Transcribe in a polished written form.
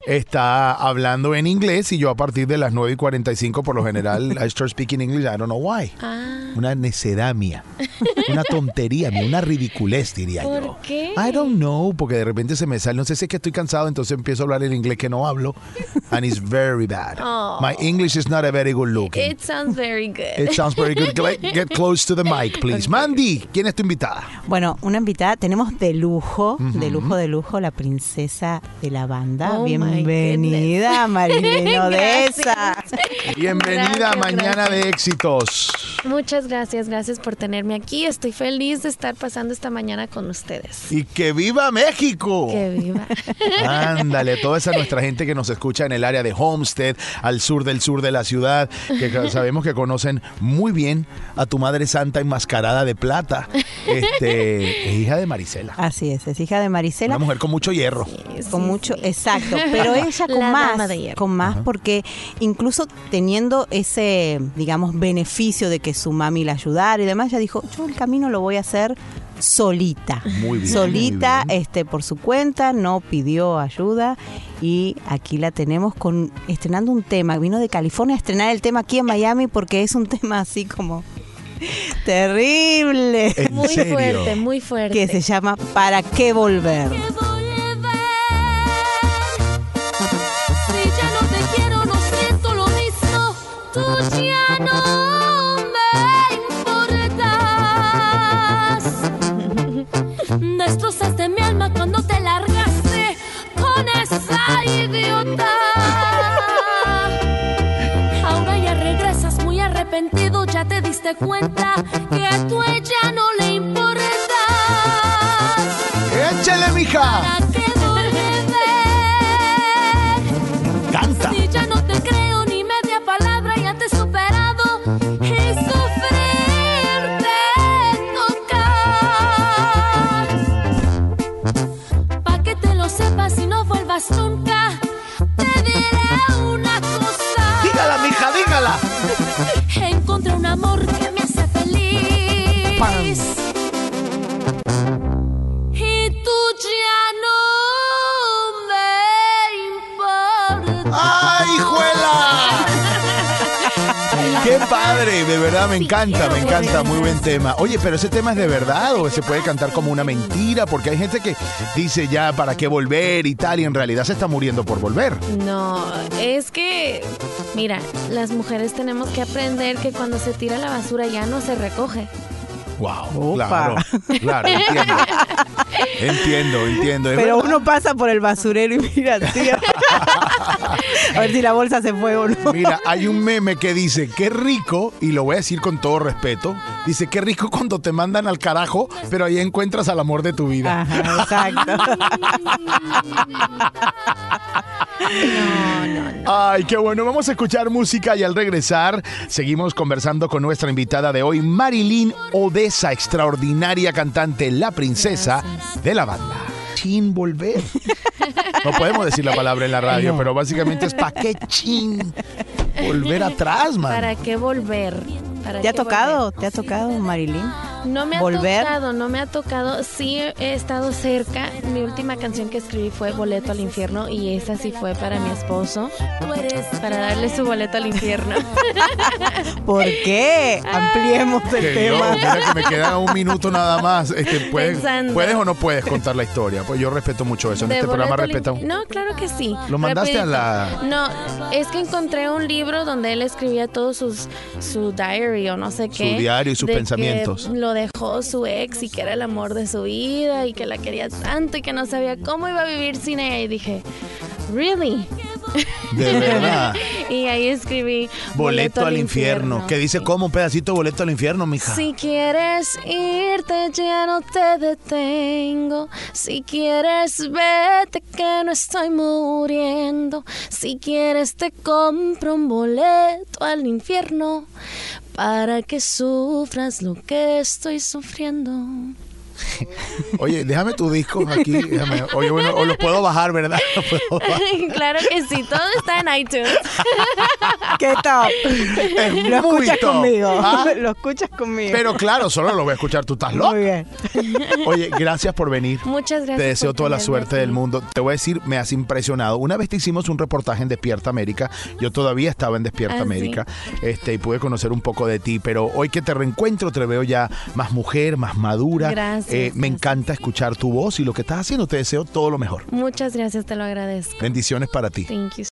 está hablando en inglés y yo a partir de las 9:45 por lo general I start speaking English. I don't know why. Una necedad mía. Una tontería mía, una ridiculez diría yo. ¿Por qué? I don't know, porque de repente se me sale, no sé si es que estoy cansado, entonces empiezo a hablar el inglés que no hablo and it's very bad. Oh. My English is not a very good looking. It sounds very good. It sounds very good. Get close to the mic, please. Okay. Mandy, ¿quién es tu invitada? Bueno, una invitada, tenemos de lujo, de lujo, la princesa de la banda. Oh, bienvenida, Marilyn Odessa. Bienvenida a Mañana de Éxitos. Muchas gracias por tenerme aquí. Estoy feliz de estar pasando esta mañana con ustedes. ¡Y que viva México! ¡Que viva! Ándale, toda esa nuestra gente que nos escucha en el área de Homestead, al sur de la ciudad, que sabemos que conocen muy bien a tu Madre Santa enmascarada de plata. Es hija de Marisela. Así es hija de Marisela. Una mujer con mucho hierro. Con mucho, exacto, pero ella con más, porque incluso teniendo ese, digamos, beneficio de que su mami la ayudara y demás, ella dijo, yo el camino lo voy a hacer solita. Muy bien. Solita, muy bien. Por su cuenta, no pidió ayuda y aquí la tenemos estrenando un tema. Vino de California a estrenar el tema aquí en Miami porque es un tema así como terrible. Muy fuerte, muy fuerte. Que se llama ¿Para qué volver? Tú ya no me importas. Destrozaste mi alma cuando te largaste con esa idiota. Ahora ya regresas muy arrepentido, ya te diste cuenta que a tu ella no le importas. ¡Échale, mija! ¿Para qué volver? ¡Canta! Si ya no te creo ni media palabra, ya te he superado y sufrir te toca. Pa' que te lo sepas y no vuelvas nunca, te diré una cosa. ¡Dígala, mija, dígala! Encontré un amor que me hace feliz. ¡Pam! Y tú ya no me importas. ¡Ay, juela! ¡Qué padre! De verdad, me encanta, muy buen tema. Oye, pero ese tema es de verdad o se puede cantar como una mentira, porque hay gente que dice ya para qué volver y tal, y en realidad se está muriendo por volver. No, es que, mira, las mujeres tenemos que aprender que cuando se tira la basura ya no se recoge. Wow, claro, entiendo. Pero uno pasa por el basurero y mira, tío. A ver si la bolsa se fue o no. Mira, hay un meme que dice, qué rico, y lo voy a decir con todo respeto, dice, qué rico cuando te mandan al carajo, pero ahí encuentras al amor de tu vida. Ajá, exacto. No. Ay, qué bueno. Vamos a escuchar música y al regresar seguimos conversando con nuestra invitada de hoy, Marilyn Odessa, extraordinaria cantante, la princesa de la banda. Chin volver. No podemos decir la palabra en la radio, pero básicamente es ¿para qué chin volver atrás, man? ¿Para qué volver? ¿Te ha tocado, Marilyn? No me ¿Volver? no me ha tocado. Sí he estado cerca. Mi última canción que escribí fue Boleto al Infierno y esa sí fue para mi esposo. Para darle su boleto al infierno. ¿Por qué? Ampliemos el tema. Mira que me queda un minuto nada más. ¿Puedes o no puedes contar la historia? Pues yo respeto mucho eso. En este programa respetamos. No, claro que sí. ¿Lo mandaste a la...? No, es que encontré un libro donde él escribía todos su diary o no sé qué. Su diario y sus pensamientos. Lo dejó su ex y que era el amor de su vida y que la quería tanto y que no sabía cómo iba a vivir sin ella. Y dije, ¿really? De verdad. Y ahí escribí Boleto al infierno. ¿Qué dice cómo? Un pedacito de Boleto al Infierno, mija. Si quieres irte, ya no te detengo. Si quieres, vete que no estoy muriendo. Si quieres, te compro un boleto al infierno para que sufras lo que estoy sufriendo. Oye, déjame tu disco aquí. Oye, bueno, o los puedo bajar, ¿verdad? Claro que sí, todo está en iTunes. ¿Qué tal? Lo escuchas top. conmigo. ¿Ah? Lo escuchas conmigo. Pero claro, solo lo voy a escuchar. Tú estás loco. Muy bien. Oye, gracias por venir. Muchas gracias. Te deseo por toda la tenerme suerte aquí. del mundo. Te voy a decir, me has impresionado. Una vez te hicimos un reportaje en Despierta América. Yo todavía estaba en Despierta América. Y pude conocer un poco de ti. Pero hoy que te reencuentro, te veo ya más mujer, más madura. Gracias. Me encanta escuchar tu voz y lo que estás haciendo. Te deseo todo lo mejor. Muchas gracias, te lo agradezco. Bendiciones para ti. Thank you.